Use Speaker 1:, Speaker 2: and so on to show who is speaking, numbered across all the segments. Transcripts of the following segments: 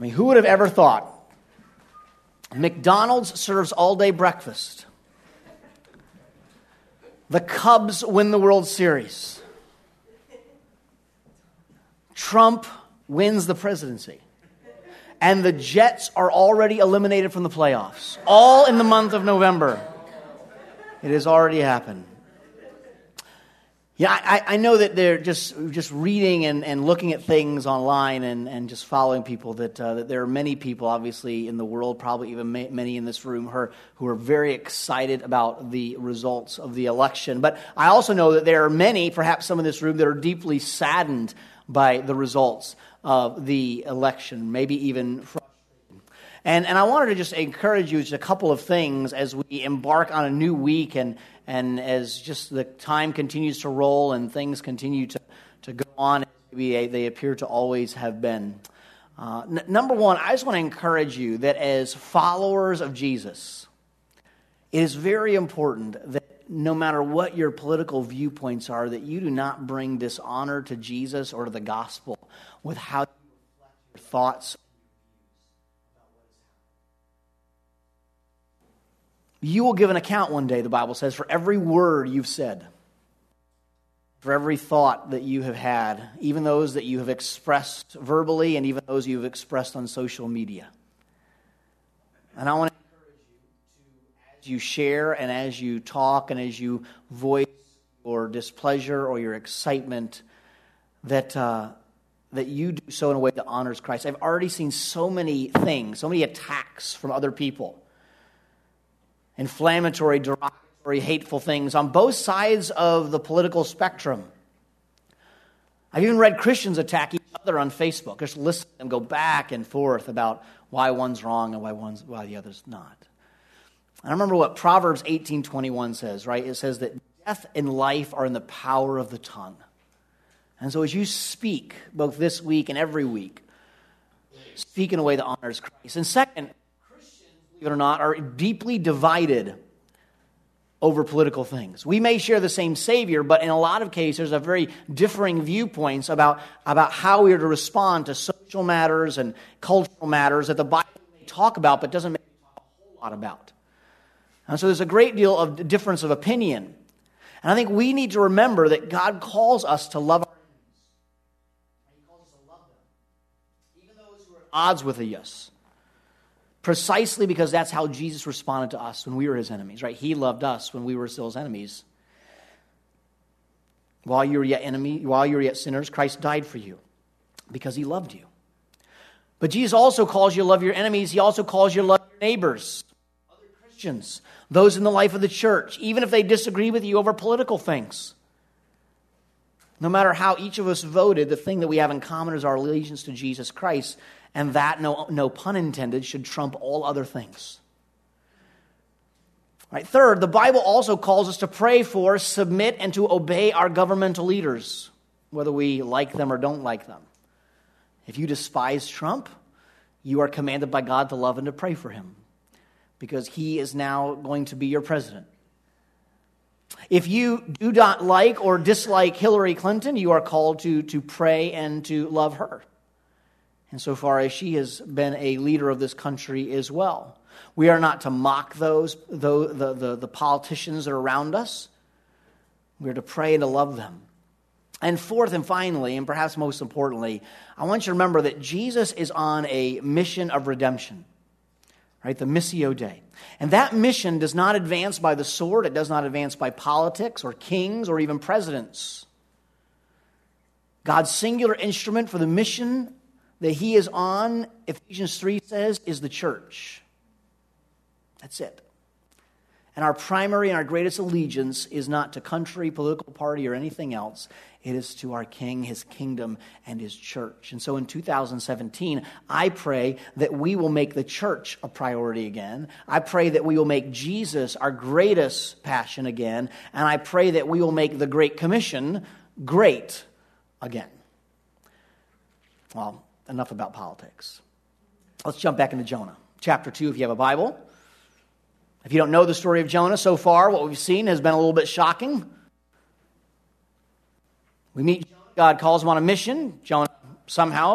Speaker 1: I mean, who would have ever thought McDonald's serves all-day breakfast? The Cubs win the World Series. Trump wins the presidency. And the Jets are already eliminated from the playoffs. All in the month of November. It has already happened. Yeah, I know that they're just reading and looking at things online and just following people, that there are many people, obviously, in the world, probably even many in this room, who are very excited about the results of the election. But I also know that there are many, perhaps some in this room, that are deeply saddened by the results of the election, maybe even frustrated. And I wanted to just encourage you just a couple of things as we embark on a new week and as just the time continues to roll and things continue to go on as maybe they appear to always have been. Number one, I just want to encourage you that as followers of Jesus, it is very important that no matter what your political viewpoints are, that you do not bring dishonor to Jesus or to the gospel with how you reflect your thoughts. You will give an account one day, the Bible says, for every word you've said, for every thought that you have had, even those that you have expressed verbally and even those you have expressed on social media. And I want to encourage you to, as you share and as you talk and as you voice your displeasure or your excitement, that you do so in a way that honors Christ. I've already seen so many things, so many attacks from other people. Inflammatory, derogatory, hateful things on both sides of the political spectrum. I've even read Christians attack each other on Facebook. Just listen and go back and forth about why one's wrong and why the other's not. And I remember what Proverbs 18:21 says, right? It says that death and life are in the power of the tongue. And so as you speak, both this week and every week, speak in a way that honors Christ. And second, believe it or not, are deeply divided over political things. We may share the same Savior, but in a lot of cases, have very differing viewpoints about how we are to respond to social matters and cultural matters that the Bible may talk about, but doesn't make a whole lot about. And so there's a great deal of difference of opinion. And I think we need to remember that God calls us to love our enemies. He calls us to love them, even those who are at odds with us. Precisely because that's how Jesus responded to us when we were his enemies, right? He loved us when we were still his enemies. While you were yet sinners, Christ died for you because he loved you. But Jesus also calls you to love your enemies. He also calls you to love your neighbors, other Christians, those in the life of the church, even if they disagree with you over political things. No matter how each of us voted, the thing that we have in common is our allegiance to Jesus Christ. And that, no pun intended, should trump all other things. Right. Third, the Bible also calls us to pray for, submit, and to obey our governmental leaders, whether we like them or don't like them. If you despise Trump, you are commanded by God to love and to pray for him, because he is now going to be your president. If you do not like or dislike Hillary Clinton, you are called to pray and to love her, insofar as she has been a leader of this country as well. We are not to mock the politicians that are around us. We are to pray and to love them. And fourth and finally, and perhaps most importantly, I want you to remember that Jesus is on a mission of redemption, right? The Missio Dei. And that mission does not advance by the sword. It does not advance by politics or kings or even presidents. God's singular instrument for the mission that he is on, Ephesians 3 says, is the church. That's it. And our primary and our greatest allegiance is not to country, political party, or anything else. It is to our King, his kingdom, and his church. And so in 2017, I pray that we will make the church a priority again. I pray that we will make Jesus our greatest passion again. And I pray that we will make the Great Commission great again. Well, enough about politics. Let's jump back into Jonah. Chapter 2, if you have a Bible. If you don't know the story of Jonah so far, what we've seen has been a little bit shocking. We meet Jonah. God calls him on a mission. Jonah somehow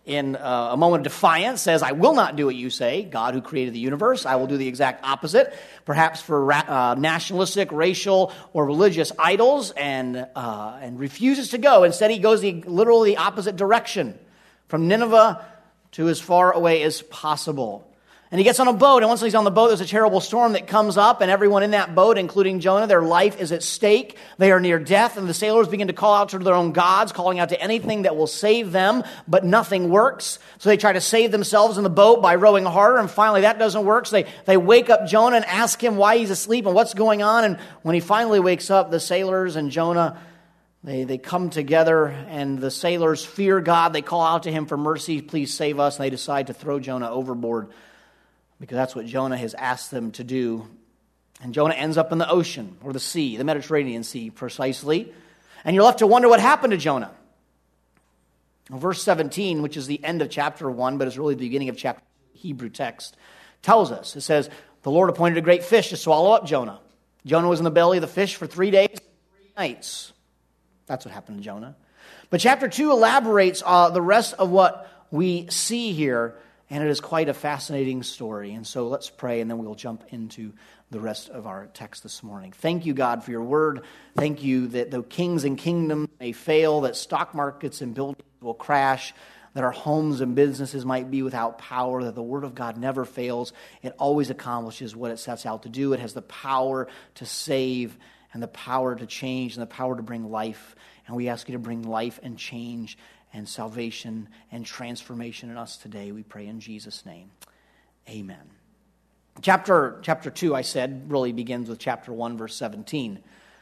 Speaker 1: in a moment of defiance, says, I will not do what you say, God who created the universe. I will do the exact opposite, perhaps for nationalistic, racial, or religious idols, and refuses to go. Instead, he goes literally the opposite direction, from Nineveh to as far away as possible. And he gets on a boat, and once he's on the boat, there's a terrible storm that comes up, and everyone in that boat, including Jonah, their life is at stake. They are near death, and the sailors begin to call out to their own gods, calling out to anything that will save them, but nothing works. So they try to save themselves in the boat by rowing harder, and finally that doesn't work. So they wake up Jonah and ask him why he's asleep and what's going on. And when he finally wakes up, the sailors and Jonah, they come together, and the sailors fear God. They call out to him for mercy, please save us, and they decide to throw Jonah overboard, because that's what Jonah has asked them to do. And Jonah ends up in the ocean, or the sea, the Mediterranean Sea, precisely. And you're left to wonder what happened to Jonah. Well, verse 17, which is the end of chapter 1, but is really the beginning of chapter 2, Hebrew text, tells us. It says, the Lord appointed a great fish to swallow up Jonah. Jonah was in the belly of the fish for 3 days and 3 nights. That's what happened to Jonah. But chapter 2 elaborates the rest of what we see here, and it is quite a fascinating story. And so let's pray, and then we'll jump into the rest of our text this morning. Thank you, God, for your word. Thank you that though kings and kingdoms may fail, that stock markets and buildings will crash, that our homes and businesses might be without power, that the word of God never fails. It always accomplishes what it sets out to do. It has the power to save, and the power to change, and the power to bring life. And we ask you to bring life and change and salvation and transformation in us today. We pray in Jesus' name. Amen. Chapter 2, I said, really begins with chapter 1, verse 17.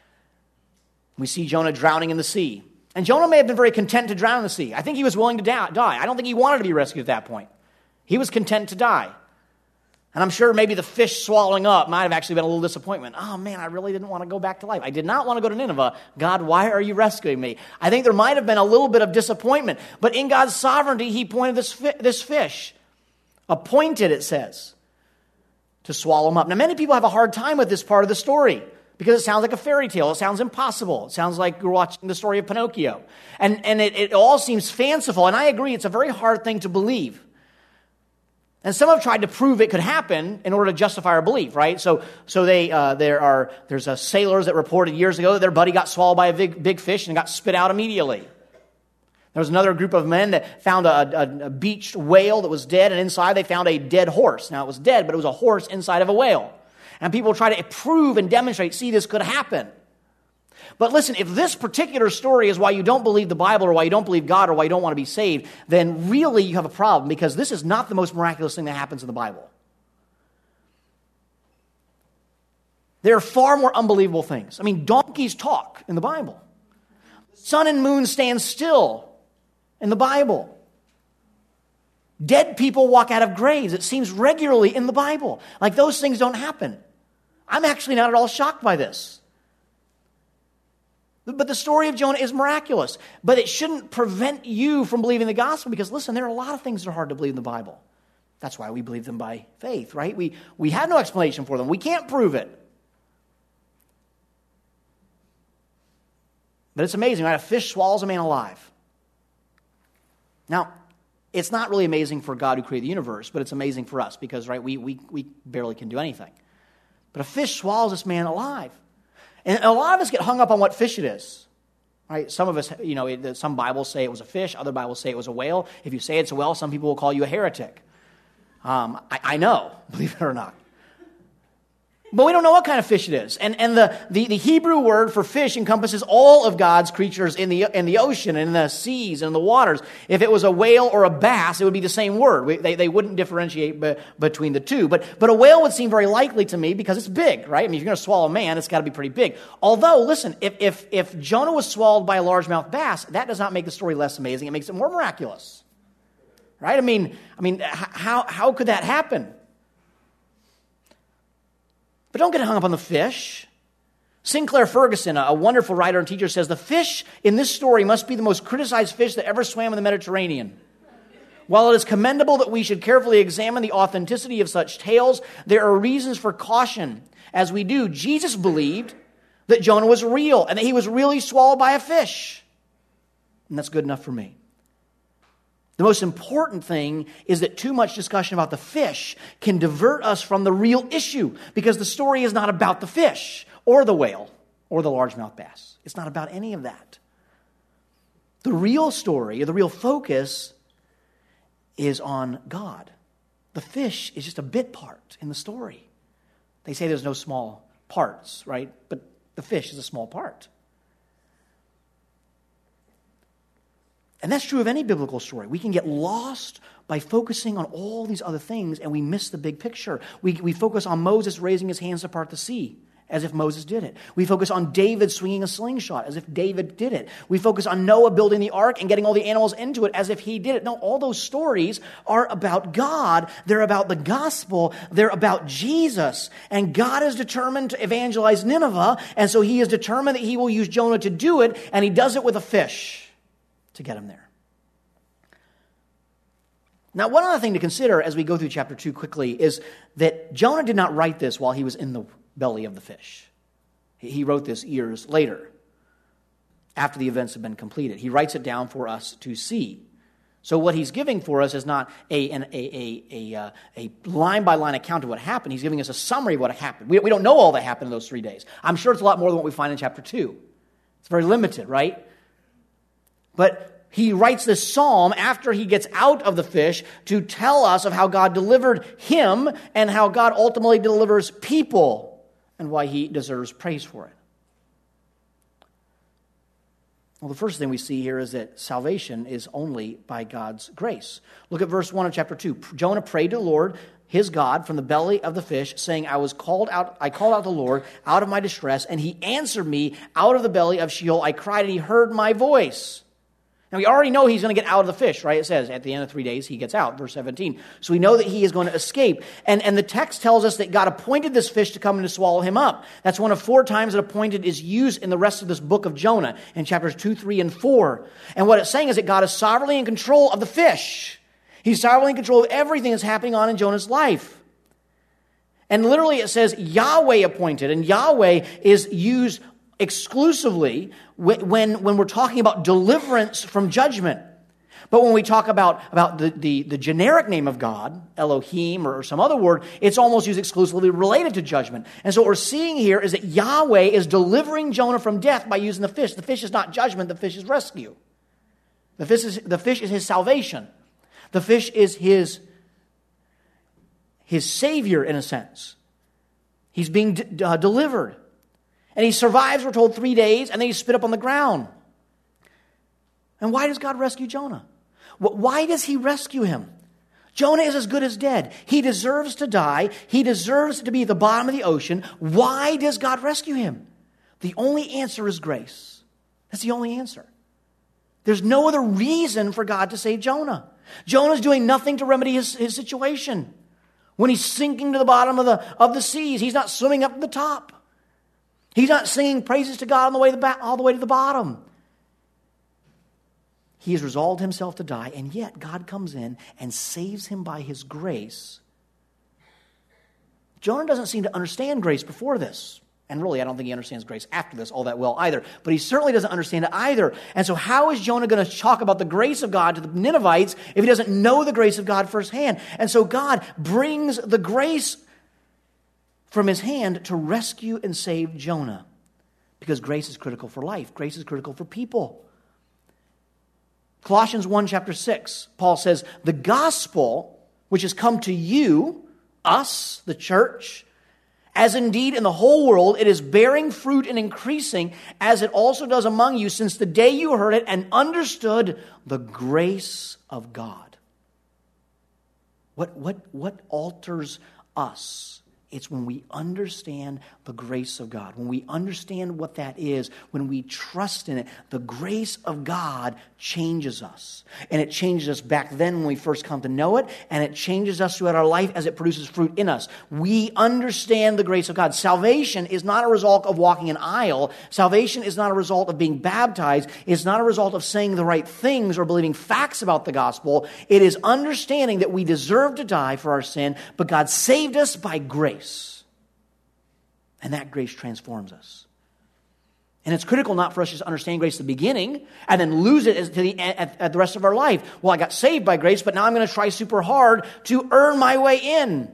Speaker 1: We see Jonah drowning in the sea. And Jonah may have been very content to drown in the sea. I think he was willing to die. I don't think he wanted to be rescued at that point. He was content to die. And I'm sure maybe the fish swallowing up might have actually been a little disappointment. Oh man, I really didn't want to go back to life. I did not want to go to Nineveh. God, why are you rescuing me? I think there might have been a little bit of disappointment. But in God's sovereignty, he appointed this fish. Appointed, it says, to swallow him up. Now many people have a hard time with this part of the story, because it sounds like a fairy tale. It sounds impossible. It sounds like you're watching the story of Pinocchio. And it all seems fanciful. And I agree, it's a very hard thing to believe. And some have tried to prove it could happen in order to justify our belief, right? So there's sailors that reported years ago that their buddy got swallowed by a big fish and got spit out immediately. There was another group of men that found a beached whale that was dead, and inside they found a dead horse. Now it was dead, but it was a horse inside of a whale. And people try to prove and demonstrate, see, this could happen. But listen, if this particular story is why you don't believe the Bible, or why you don't believe God, or why you don't want to be saved, then really you have a problem, because this is not the most miraculous thing that happens in the Bible. There are far more unbelievable things. I mean, donkeys talk in the Bible. Sun and moon stand still in the Bible. Dead people walk out of graves. It seems regularly in the Bible. Like those things don't happen. I'm actually not at all shocked by this. But the story of Jonah is miraculous. But it shouldn't prevent you from believing the gospel, because, listen, there are a lot of things that are hard to believe in the Bible. That's why we believe them by faith, right? We have no explanation for them. We can't prove it. But it's amazing, right? A fish swallows a man alive. Now, it's not really amazing for God who created the universe, but it's amazing for us because, right, we barely can do anything. But a fish swallows this man alive. And a lot of us get hung up on what fish it is, right? Some of us, some Bibles say it was a fish. Other Bibles say it was a whale. If you say it's a whale, some people will call you a heretic. I know, believe it or not. But we don't know what kind of fish it is. And the Hebrew word for fish encompasses all of God's creatures in the ocean and in the seas and in the waters. If it was a whale or a bass, it would be the same word. They wouldn't differentiate between the two. But a whale would seem very likely to me because it's big, right? I mean, if you're going to swallow a man, it's got to be pretty big. Although, listen, if Jonah was swallowed by a largemouth bass, that does not make the story less amazing. It makes it more miraculous, right? I mean, how could that happen? But don't get hung up on the fish. Sinclair Ferguson, a wonderful writer and teacher, says the fish in this story must be the most criticized fish that ever swam in the Mediterranean. While it is commendable that we should carefully examine the authenticity of such tales, there are reasons for caution. As we do, Jesus believed that Jonah was real and that he was really swallowed by a fish. And that's good enough for me. The most important thing is that too much discussion about the fish can divert us from the real issue, because the story is not about the fish or the whale or the largemouth bass. It's not about any of that. The real story, or the real focus, is on God. The fish is just a bit part in the story. They say there's no small parts, right? But the fish is a small part. And that's true of any biblical story. We can get lost by focusing on all these other things, and we miss the big picture. We focus on Moses raising his hands to part the sea, as if Moses did it. We focus on David swinging a slingshot, as if David did it. We focus on Noah building the ark and getting all the animals into it, as if he did it. No, all those stories are about God. They're about the gospel. They're about Jesus. And God is determined to evangelize Nineveh, and so he is determined that he will use Jonah to do it, and he does it with a fish to get him there. Now, one other thing to consider as we go through chapter 2 quickly is that Jonah did not write this while he was in the belly of the fish. He wrote this years later, after the events have been completed. He writes it down for us to see. So what he's giving for us is not a line-by-line account of what happened. He's giving us a summary of what happened. We don't know all that happened in those 3 days. I'm sure it's a lot more than what we find in chapter 2. It's very limited, right? But he writes this psalm after he gets out of the fish to tell us of how God delivered him and how God ultimately delivers people and why he deserves praise for it. Well, the first thing we see here is that salvation is only by God's grace. Look at verse 1 of chapter 2. Jonah prayed to the Lord, his God, from the belly of the fish, saying, I called out the Lord out of my distress, and he answered me out of the belly of Sheol. I cried, and he heard my voice. Now, we already know he's going to get out of the fish, right? It says at the end of 3 days, he gets out, verse 17. So we know that he is going to escape. And the text tells us that God appointed this fish to come and to swallow him up. That's one of 4 times that appointed is used in the rest of this book of Jonah, in chapters 2, 3, and 4. And what it's saying is that God is sovereignly in control of the fish. He's sovereignly in control of everything that's happening on in Jonah's life. And literally it says Yahweh appointed, and Yahweh is used exclusively when we're talking about deliverance from judgment. But when we talk about the generic name of God, Elohim or some other word, it's almost used exclusively related to judgment. And so what we're seeing here is that Yahweh is delivering Jonah from death by using the fish. The fish is not judgment, the fish is rescue. The fish is his salvation. The fish is his savior in a sense. He's being delivered. And he survives, we're told, 3 days, and then he's spit up on the ground. And why does God rescue Jonah? Why does he rescue him? Jonah is as good as dead. He deserves to die. He deserves to be at the bottom of the ocean. Why does God rescue him? The only answer is grace. That's the only answer. There's no other reason for God to save Jonah. Jonah's doing nothing to remedy his situation. When he's sinking to the bottom of the seas, he's not swimming up to the top. He's not singing praises to God all the way to the bottom. He has resolved himself to die, and yet God comes in and saves him by his grace. Jonah doesn't seem to understand grace before this. And really, I don't think he understands grace after this all that well either. But he certainly doesn't understand it either. And so how is Jonah going to talk about the grace of God to the Ninevites if he doesn't know the grace of God firsthand? And so God brings the grace from his hand to rescue and save Jonah. Because grace is critical for life. Grace is critical for people. Colossians 1, chapter 6, Paul says, the gospel which has come to you, us, the church, as indeed in the whole world it is bearing fruit and increasing, as it also does among you since the day you heard it and understood the grace of God. What alters us? It's when we understand the grace of God. When we understand what that is, when we trust in it, the grace of God changes us. And it changes us back then when we first come to know it, and it changes us throughout our life as it produces fruit in us. We understand the grace of God. Salvation is not a result of walking an aisle. Salvation is not a result of being baptized. It's not a result of saying the right things or believing facts about the gospel. It is understanding that we deserve to die for our sin, but God saved us by grace. And that grace transforms us. And it's critical not for us to just understand grace at the beginning and then lose it at the rest of our life. Well, I got saved by grace, but now I'm going to try super hard to earn my way in.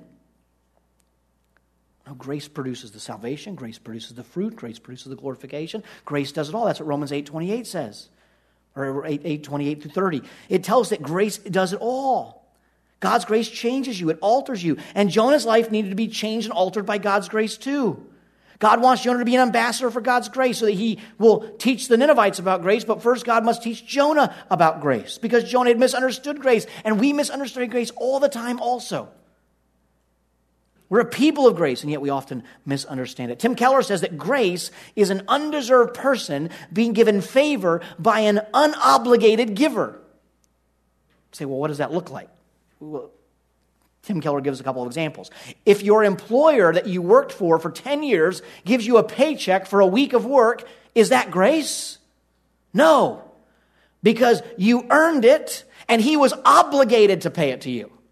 Speaker 1: No, grace produces the salvation. Grace produces the fruit. Grace produces the glorification. Grace does it all. That's what Romans 8:28 says. Or 8:28 through 30. It tells that grace does it all. God's grace changes you. It alters you. And Jonah's life needed to be changed and altered by God's grace too. God wants Jonah to be an ambassador for God's grace so that he will teach the Ninevites about grace, but first God must teach Jonah about grace because Jonah had misunderstood grace, and we misunderstand grace all the time also. We're a people of grace, and yet we often misunderstand it. Tim Keller says that grace is an undeserved person being given favor by an unobligated giver. You say, well, what does that look like? Well, Tim Keller gives a couple of examples. If your employer that you worked for 10 years gives you a paycheck for a week of work, is that grace? No, because you earned it and he was obligated to pay it to you.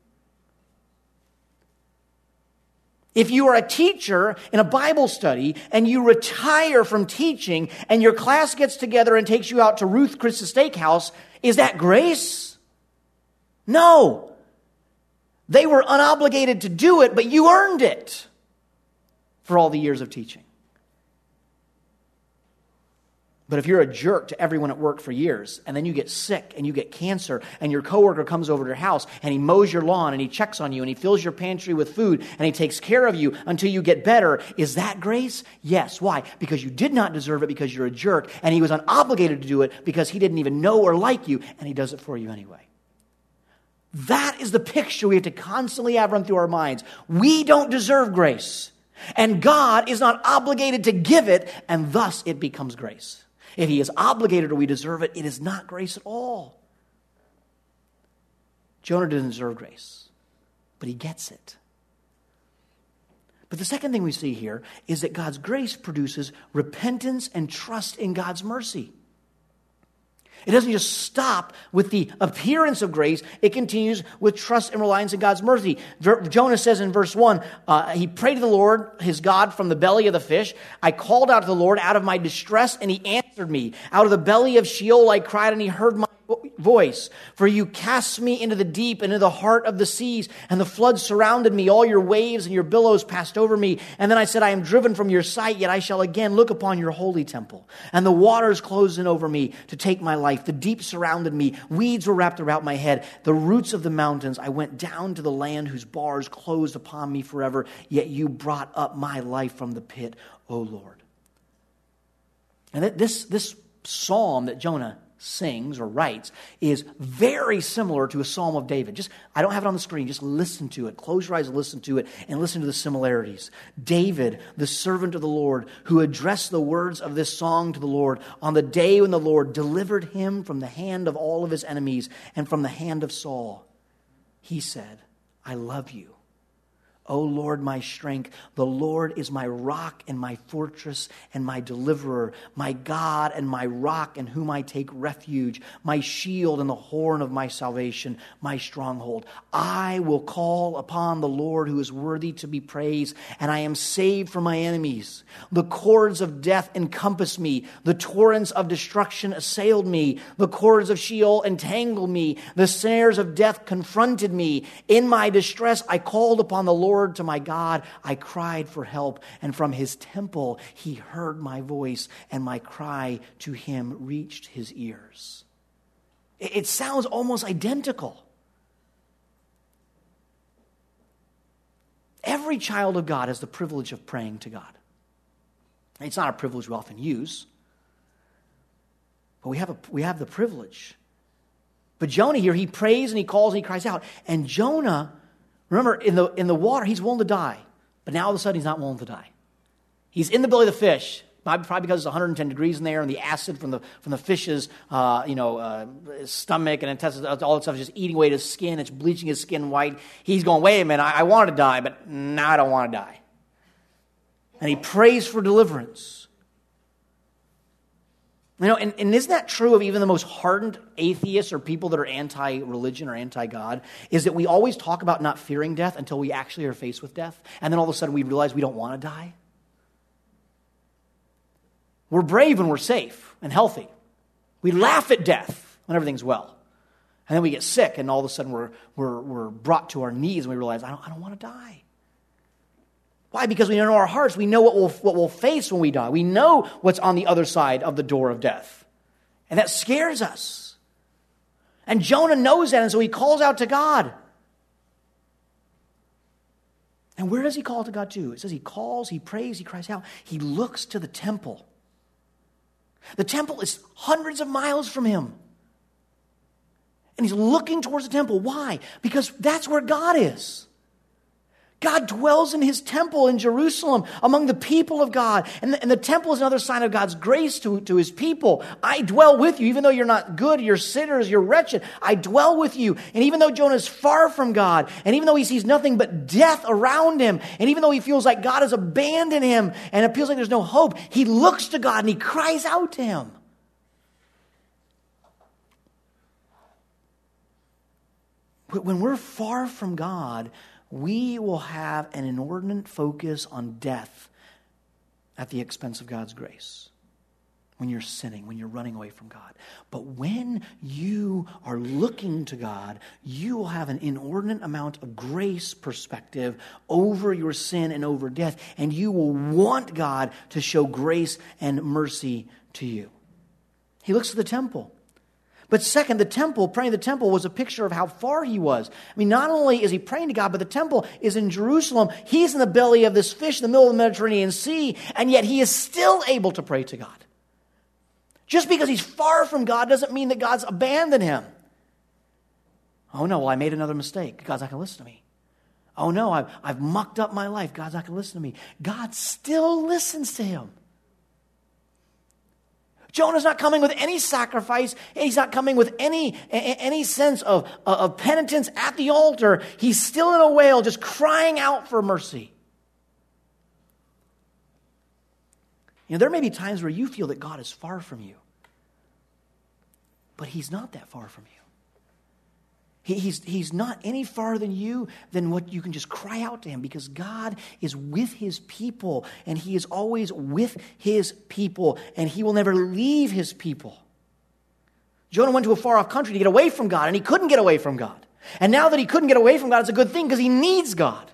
Speaker 1: If you are a teacher in a Bible study and you retire from teaching and your class gets together and takes you out to Ruth Chris's Steakhouse, is that grace? No. They were unobligated to do it, but you earned it for all the years of teaching. But if you're a jerk to everyone at work for years, and then you get sick and you get cancer, and your coworker comes over to your house and he mows your lawn and he checks on you and he fills your pantry with food and he takes care of you until you get better, is that grace? Yes. Why? Because you did not deserve it because you're a jerk, and he was unobligated to do it because he didn't even know or like you, and he does it for you anyway. That is the picture we have to constantly have run through our minds. We don't deserve grace, and God is not obligated to give it, and thus it becomes grace. If he is obligated or we deserve it, it is not grace at all. Jonah didn't deserve grace, but he gets it. But the second thing we see here is that God's grace produces repentance and trust in God's mercy. It doesn't just stop with the appearance of grace. It continues with trust and reliance in God's mercy. Jonah says in verse 1, he prayed to the Lord, his God, from the belly of the fish. I called out to the Lord out of my distress, and he answered me. Out of the belly of Sheol I cried, and he heard my voice. For you cast me into the deep and into the heart of the seas, and the floods surrounded me. All your waves and your billows passed over me. And then I said, I am driven from your sight, yet I shall again look upon your holy temple. And the waters closed in over me to take my life. The deep surrounded me. Weeds were wrapped around my head. The roots of the mountains. I went down to the land whose bars closed upon me forever. Yet you brought up my life from the pit, O Lord. And this psalm that Jonah sings or writes is very similar to a Psalm of David. I don't have it on the screen. Just listen to it. Close your eyes and listen to it, and listen to the similarities. David, the servant of the Lord, who addressed the words of this song to the Lord on the day when the Lord delivered him from the hand of all of his enemies and from the hand of Saul. He said, I love you, O Lord, my strength. The Lord is my rock and my fortress and my deliverer, my God and my rock in whom I take refuge, my shield and the horn of my salvation, my stronghold. I will call upon the Lord who is worthy to be praised, and I am saved from my enemies. The cords of death encompassed me. The torrents of destruction assailed me. The cords of Sheol entangled me. The snares of death confronted me. In my distress, I called upon the Lord. To my God, I cried for help, and from his temple he heard my voice, and my cry to him reached his ears. It sounds almost identical. Every child of God has the privilege of praying to God. It's not a privilege we often use, but we have the privilege. But Jonah here, he prays and he calls and he cries out, and Jonah, remember, in the water, he's willing to die. But now all of a sudden, he's not willing to die. He's in the belly of the fish, probably because it's 110 degrees in there, and the acid from the fish's stomach and intestines, all that stuff is just eating away at his skin. It's bleaching his skin white. He's going, wait a minute, I want to die, but now I don't want to die. And he prays for deliverance. And isn't that true of even the most hardened atheists or people that are anti-religion or anti-God, is that we always talk about not fearing death until we actually are faced with death, and then all of a sudden we realize we don't want to die? We're brave when we're safe and healthy. We laugh at death when everything's well. And then we get sick, and all of a sudden we're brought to our knees, and we realize, I don't want to die. Why? Because we know in our hearts, we know what we'll face when we die. We know what's on the other side of the door of death. And that scares us. And Jonah knows that, and so he calls out to God. And where does he call to God to? It says he calls, he prays, he cries out. He looks to the temple. The temple is hundreds of miles from him. And he's looking towards the temple. Why? Because that's where God is. God dwells in his temple in Jerusalem among the people of God. And the temple is another sign of God's grace to his people. I dwell with you, even though you're not good, you're sinners, you're wretched. I dwell with you. And even though Jonah is far from God, and even though he sees nothing but death around him, and even though he feels like God has abandoned him, and it feels like there's no hope, he looks to God and he cries out to him. When we're far from God, we will have an inordinate focus on death at the expense of God's grace. When you're sinning, when you're running away from God. But when you are looking to God, you will have an inordinate amount of grace perspective over your sin and over death. And you will want God to show grace and mercy to you. He looks to the temple. But second, the temple, praying to the temple, was a picture of how far he was. I mean, not only is he praying to God, but the temple is in Jerusalem. He's in the belly of this fish in the middle of the Mediterranean Sea, and yet he is still able to pray to God. Just because he's far from God doesn't mean that God's abandoned him. Oh no, well, I made another mistake. God's not going to listen to me. Oh no, I've mucked up my life. God's not going to listen to me. God still listens to him. Jonah's not coming with any sacrifice. He's not coming with any sense of penitence at the altar. He's still in a whale just crying out for mercy. You know, there may be times where you feel that God is far from you. But he's not that far from you. He's not any farther than you than what you can just cry out to him, because God is with his people, and he is always with his people, and he will never leave his people. Jonah went to a far-off country to get away from God, and he couldn't get away from God. And now that he couldn't get away from God, it's a good thing because he needs God.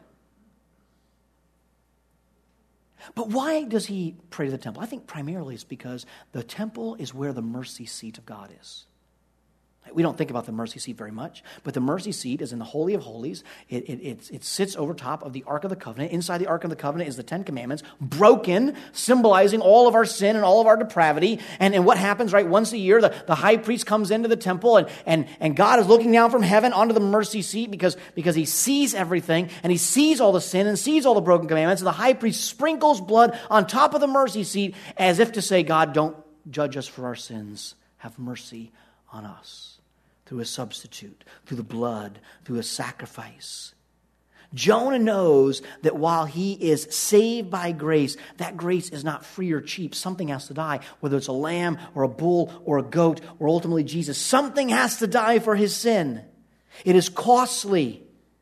Speaker 1: But why does he pray to the temple? I think primarily it's because the temple is where the mercy seat of God is. We don't think about the mercy seat very much, but the mercy seat is in the Holy of Holies. It sits over top of the Ark of the Covenant. Inside the Ark of the Covenant is the Ten Commandments, broken, symbolizing all of our sin and all of our depravity. And what happens, right, once a year, the high priest comes into the temple, and God is looking down from heaven onto the mercy seat because he sees everything, and he sees all the sin and sees all the broken commandments, and the high priest sprinkles blood on top of the mercy seat as if to say, God, don't judge us for our sins. Have mercy on us. Through a substitute, through the blood, through a sacrifice. Jonah knows that while he is saved by grace, that grace is not free or cheap. Something has to die, whether it's a lamb or a bull or a goat or ultimately Jesus. Something has to die for his sin. It is costly.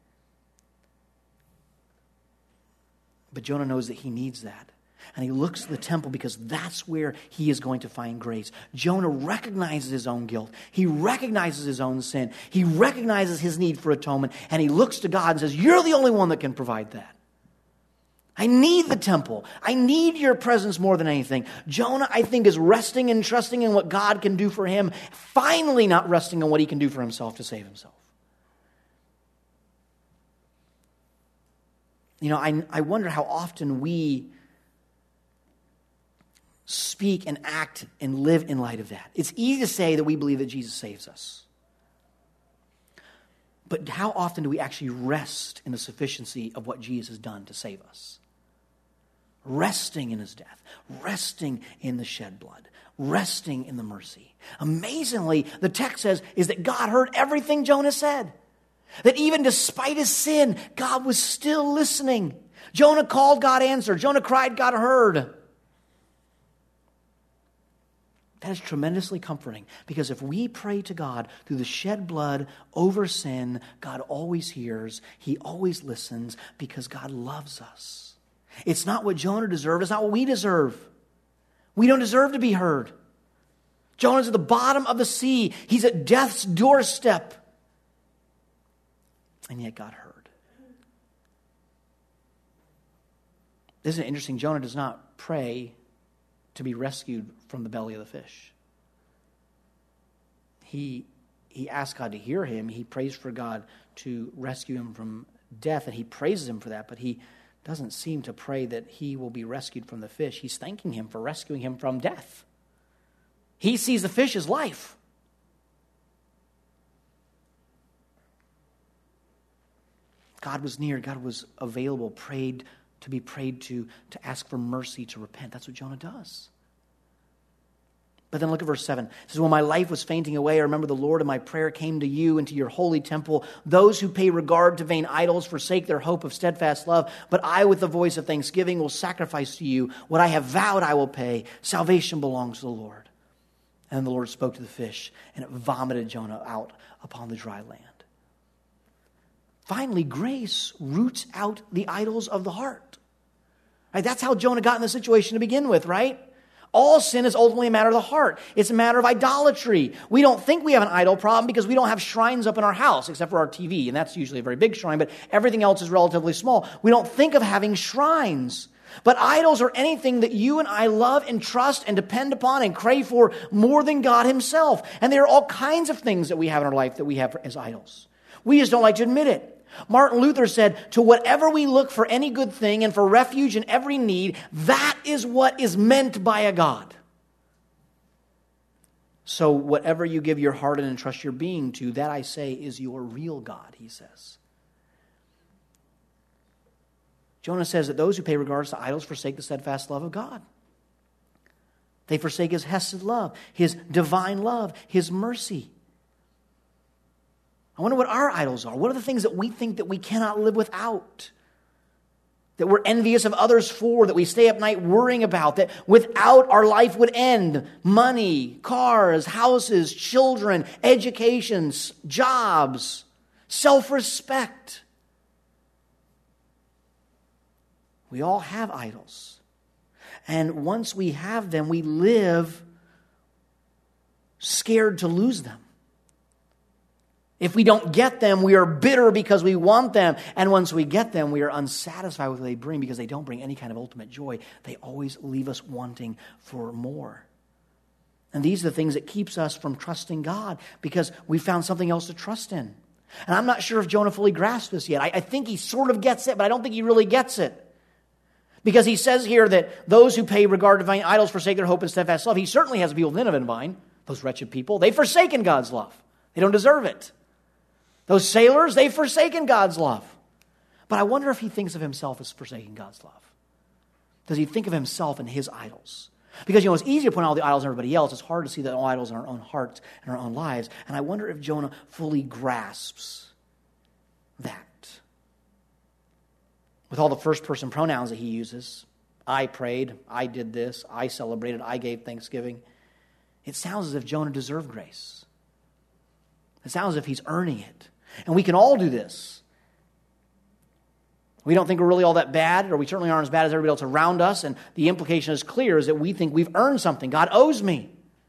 Speaker 1: But Jonah knows that he needs that. And he looks to the temple because that's where he is going to find grace. Jonah recognizes his own guilt. He recognizes his own sin. He recognizes his need for atonement. And he looks to God and says, you're the only one that can provide that. I need the temple. I need your presence more than anything. Jonah, I think, is resting and trusting in what God can do for him, finally not resting on what he can do for himself to save himself. You know, I wonder how often we speak and act and live in light of that. It's easy to say that we believe that Jesus saves us. But how often do we actually rest in the sufficiency of what Jesus has done to save us? Resting in his death, resting in the shed blood, resting in the mercy. Amazingly, the text says is that God heard everything Jonah said. That even despite his sin, God was still listening. Jonah called, God answered. Jonah cried, God heard. That is tremendously comforting, because if we pray to God through the shed blood over sin, God always hears, he always listens, because God loves us. It's not what Jonah deserved, it's not what we deserve. We don't deserve to be heard. Jonah's at the bottom of the sea. He's at death's doorstep. And yet God heard. Isn't it interesting? Jonah does not pray to be rescued from the belly of the fish. He asks God to hear him. He prays for God to rescue him from death, and he praises him for that, but he doesn't seem to pray that he will be rescued from the fish. He's thanking him for rescuing him from death. He sees the fish as life. God was near. God was available, prayed to be prayed to ask for mercy, to repent. That's what Jonah does. But then look at verse 7. It says, when my life was fainting away, I remember the Lord, and my prayer came to you into your holy temple. Those who pay regard to vain idols forsake their hope of steadfast love. But I, with the voice of thanksgiving, will sacrifice to you. What I have vowed I will pay. Salvation belongs to the Lord. And the Lord spoke to the fish, and it vomited Jonah out upon the dry land. Finally, grace roots out the idols of the heart. Right? That's how Jonah got in the situation to begin with, right? All sin is ultimately a matter of the heart. It's a matter of idolatry. We don't think we have an idol problem because we don't have shrines up in our house, except for our TV, and that's usually a very big shrine, but everything else is relatively small. We don't think of having shrines. But idols are anything that you and I love and trust and depend upon and crave for more than God himself. And there are all kinds of things that we have in our life that we have as idols. We just don't like to admit it. Martin Luther said, to whatever we look for any good thing and for refuge in every need, that is what is meant by a God. So whatever you give your heart and entrust your being to, that I say is your real God, he says. Jonah says that those who pay regards to idols forsake the steadfast love of God. They forsake his hesed love, his divine love, his mercy. I wonder what our idols are. What are the things that we think that we cannot live without? That we're envious of others for, that we stay up night worrying about, that without our life would end. Money, cars, houses, children, educations, jobs, self-respect. We all have idols. And once we have them, we live scared to lose them. If we don't get them, we are bitter because we want them. And once we get them, we are unsatisfied with what they bring because they don't bring any kind of ultimate joy. They always leave us wanting for more. And these are the things that keeps us from trusting God because we found something else to trust in. And I'm not sure if Jonah fully grasped this yet. I think he sort of gets it, but I don't think he really gets it. Because he says here that those who pay regard to vain idols forsake their hope and steadfast love. He certainly has the people of Nineveh in mind, those wretched people. They've forsaken God's love. They don't deserve it. Those sailors, they've forsaken God's love. But I wonder if he thinks of himself as forsaking God's love. Does he think of himself and his idols? Because, it's easy to point out all the idols in everybody else. It's hard to see the idols in our own hearts and our own lives. And I wonder if Jonah fully grasps that. With all the first-person pronouns that he uses, I prayed, I did this, I celebrated, I gave thanksgiving. It sounds as if Jonah deserved grace. It sounds as if he's earning it. And we can all do this. We don't think we're really all that bad, or we certainly aren't as bad as everybody else around us, and the implication is clear, is that we think we've earned something. God owes me.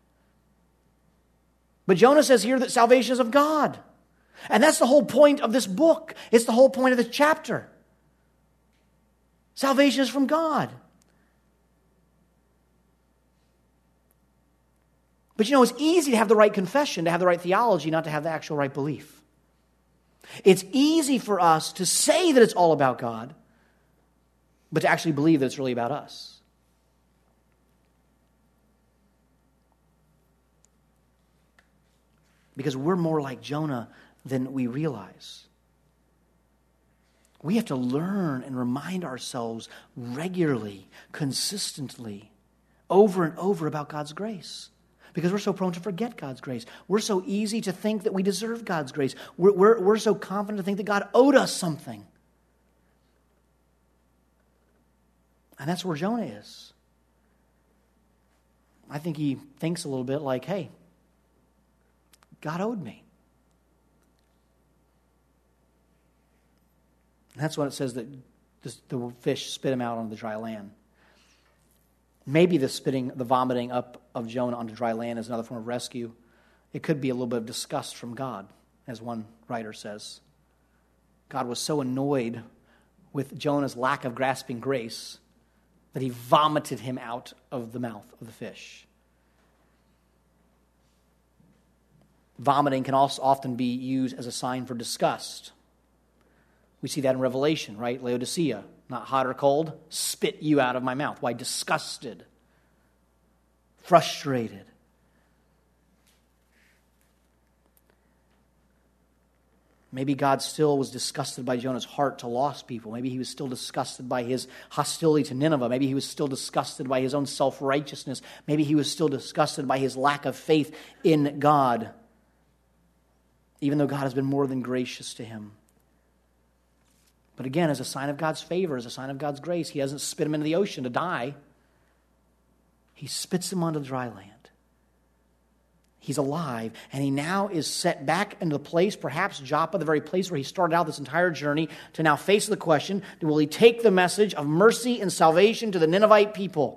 Speaker 1: But Jonah says here that salvation is of God. And that's the whole point of this book. It's the whole point of this chapter. Salvation is from God. But it's easy to have the right confession, to have the right theology, not to have the actual right belief. It's easy for us to say that it's all about God, but to actually believe that it's really about us. Because we're more like Jonah than we realize. We have to learn and remind ourselves regularly, consistently, over and over about God's grace. Because we're so prone to forget God's grace. We're so easy to think that we deserve God's grace. We're so confident to think that God owed us something. And that's where Jonah is. I think he thinks a little bit like, hey, God owed me. And that's what it says that the fish spit him out on the dry land. Maybe the vomiting up of Jonah onto dry land is another form of rescue. It could be a little bit of disgust from God, as one writer says. God was so annoyed with Jonah's lack of grasping grace that he vomited him out of the mouth of the fish. Vomiting can also often be used as a sign for disgust. We see that in Revelation, right? Laodicea, not hot or cold, spit you out of my mouth. Why? Disgusted, frustrated. Maybe God still was disgusted by Jonah's heart to lost people. Maybe he was still disgusted by his hostility to Nineveh. Maybe he was still disgusted by his own self-righteousness. Maybe he was still disgusted by his lack of faith in God, even though God has been more than gracious to him. But again, as a sign of God's favor, as a sign of God's grace, he doesn't spit him into the ocean to die. He spits him onto dry land. He's alive, and he now is set back into the place, perhaps Joppa, the very place where he started out this entire journey, to now face the question, will he take the message of mercy and salvation to the Ninevite people?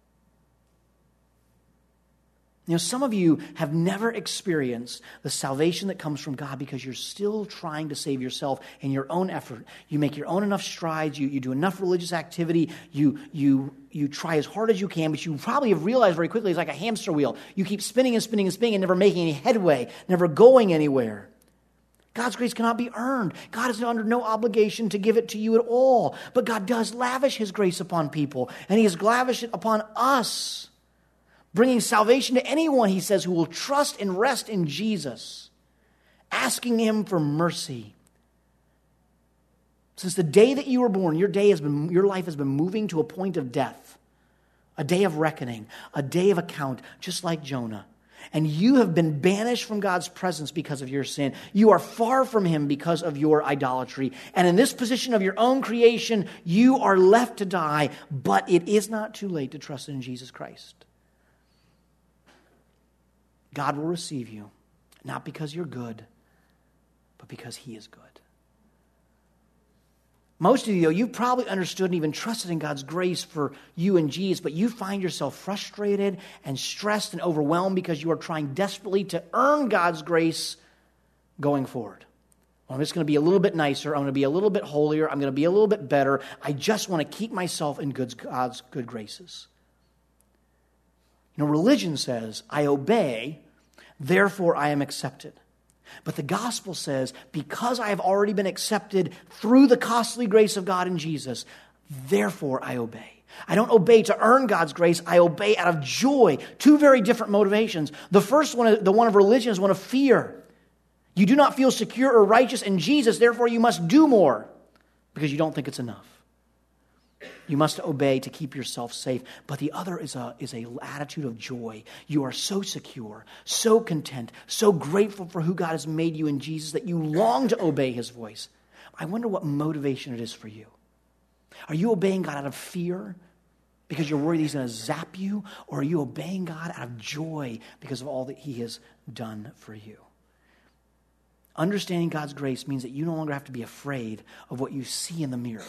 Speaker 1: You know, some of you have never experienced the salvation that comes from God because you're still trying to save yourself in your own effort. You make your own enough strides. You do enough religious activity. You try as hard as you can, but you probably have realized very quickly it's like a hamster wheel. You keep spinning and spinning and spinning and never making any headway, never going anywhere. God's grace cannot be earned. God is under no obligation to give it to you at all. But God does lavish his grace upon people, and he has lavished it upon us, bringing salvation to anyone, he says, who will trust and rest in Jesus, asking him for mercy. Since the day that you were born, your life has been moving to a point of death, a day of reckoning, a day of account, just like Jonah. And you have been banished from God's presence because of your sin. You are far from him because of your idolatry. And in this position of your own creation, you are left to die, but it is not too late to trust in Jesus Christ. God will receive you, not because you're good, but because he is good. Most of you, though, you've probably understood and even trusted in God's grace for you and Jesus, but you find yourself frustrated and stressed and overwhelmed because you are trying desperately to earn God's grace going forward. Well, I'm just going to be a little bit nicer. I'm going to be a little bit holier. I'm going to be a little bit better. I just want to keep myself in God's good graces. You know, religion says, I obey, therefore I am accepted. But the gospel says, because I have already been accepted through the costly grace of God in Jesus, therefore I obey. I don't obey to earn God's grace. I obey out of joy. Two very different motivations. The first one, the one of religion, is one of fear. You do not feel secure or righteous in Jesus, therefore you must do more because you don't think it's enough. You must obey to keep yourself safe. But the other is a attitude of joy. You are so secure, so content, so grateful for who God has made you in Jesus that you long to obey his voice. I wonder what motivation it is for you. Are you obeying God out of fear because you're worried he's going to zap you? Or are you obeying God out of joy because of all that he has done for you? Understanding God's grace means that you no longer have to be afraid of what you see in the mirror.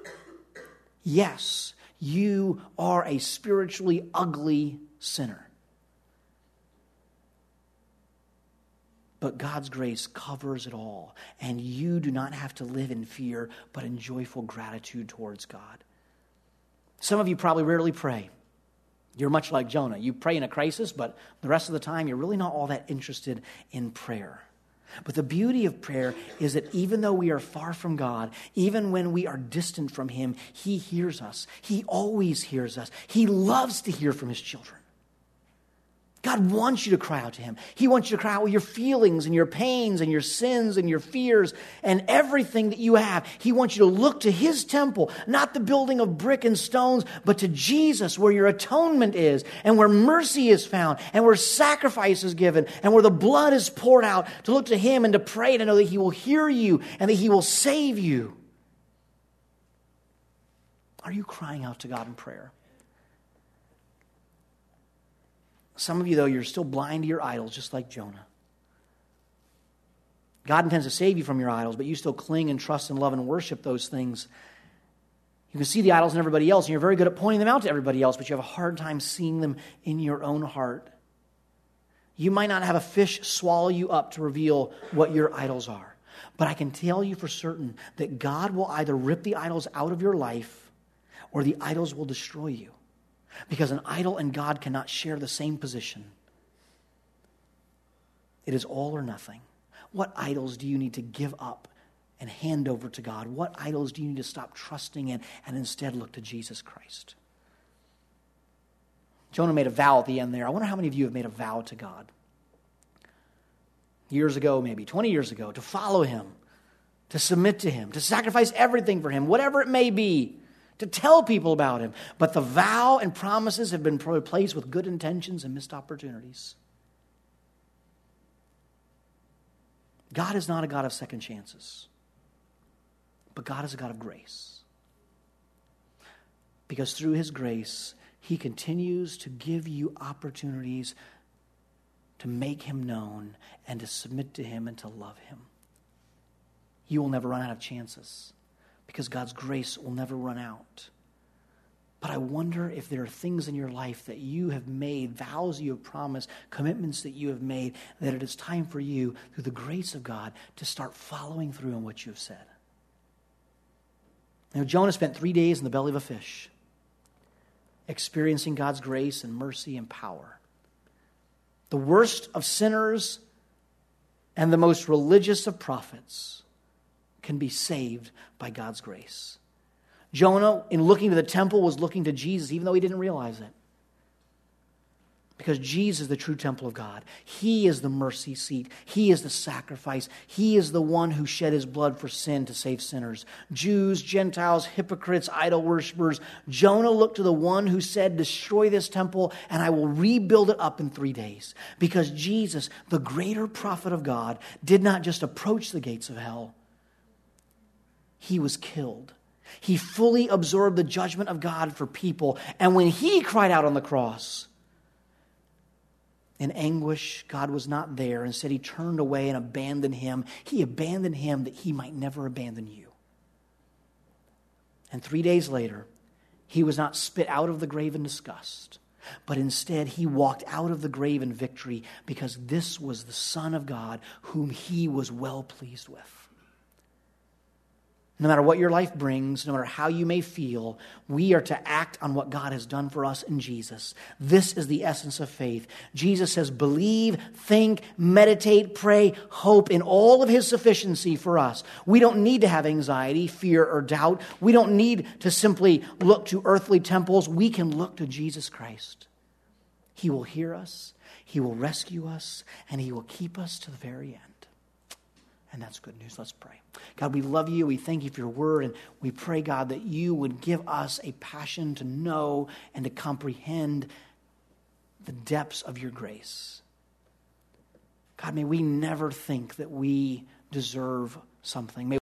Speaker 1: Yes, you are a spiritually ugly sinner. But God's grace covers it all. And you do not have to live in fear, but in joyful gratitude towards God. Some of you probably rarely pray. You're much like Jonah. You pray in a crisis, but the rest of the time you're really not all that interested in prayer. But the beauty of prayer is that even though we are far from God, even when we are distant from him, he hears us. He always hears us. He loves to hear from his children. God wants you to cry out to him. He wants you to cry out with your feelings and your pains and your sins and your fears and everything that you have. He wants you to look to his temple, not the building of brick and stones, but to Jesus, where your atonement is and where mercy is found and where sacrifice is given and where the blood is poured out, to look to him and to pray to know that he will hear you and that he will save you. Are you crying out to God in prayer? Some of you, though, you're still blind to your idols, just like Jonah. God intends to save you from your idols, but you still cling and trust and love and worship those things. You can see the idols in everybody else, and you're very good at pointing them out to everybody else, but you have a hard time seeing them in your own heart. You might not have a fish swallow you up to reveal what your idols are. But I can tell you for certain that God will either rip the idols out of your life or the idols will destroy you. Because an idol and God cannot share the same position. It is all or nothing. What idols do you need to give up and hand over to God? What idols do you need to stop trusting in and instead look to Jesus Christ? Jonah made a vow at the end there. I wonder how many of you have made a vow to God. Years ago, maybe 20 years ago, to follow him, to submit to him, to sacrifice everything for him, whatever it may be, to tell people about him. But the vow and promises have been replaced with good intentions and missed opportunities. God is not a God of second chances, but God is a God of grace. Because through his grace, he continues to give you opportunities to make him known and to submit to him and to love him. You will never run out of chances because God's grace will never run out. But I wonder if there are things in your life that you have made, vows you have promised, commitments that you have made, that it is time for you, through the grace of God, to start following through on what you have said. Now, Jonah spent 3 days in the belly of a fish, experiencing God's grace and mercy and power. The worst of sinners and the most religious of prophets can be saved by God's grace. Jonah, in looking to the temple, was looking to Jesus, even though he didn't realize it. Because Jesus is the true temple of God. He is the mercy seat. He is the sacrifice. He is the one who shed his blood for sin to save sinners. Jews, Gentiles, hypocrites, idol worshipers. Jonah looked to the one who said, destroy this temple and I will rebuild it up in 3 days. Because Jesus, the greater prophet of God, did not just approach the gates of hell. He was killed. He fully absorbed the judgment of God for people. And when he cried out on the cross, in anguish, God was not there. Instead, he turned away and abandoned him. He abandoned him that he might never abandon you. And 3 days later, he was not spit out of the grave in disgust, but instead he walked out of the grave in victory because this was the Son of God whom he was well pleased with. No matter what your life brings, no matter how you may feel, we are to act on what God has done for us in Jesus. This is the essence of faith. Jesus says, believe, think, meditate, pray, hope in all of his sufficiency for us. We don't need to have anxiety, fear, or doubt. We don't need to simply look to earthly temples. We can look to Jesus Christ. He will hear us, he will rescue us, and he will keep us to the very end. And that's good news. Let's pray. God, we love you. We thank you for your word. And we pray, God, that you would give us a passion to know and to comprehend the depths of your grace. God, may we never think that we deserve something. May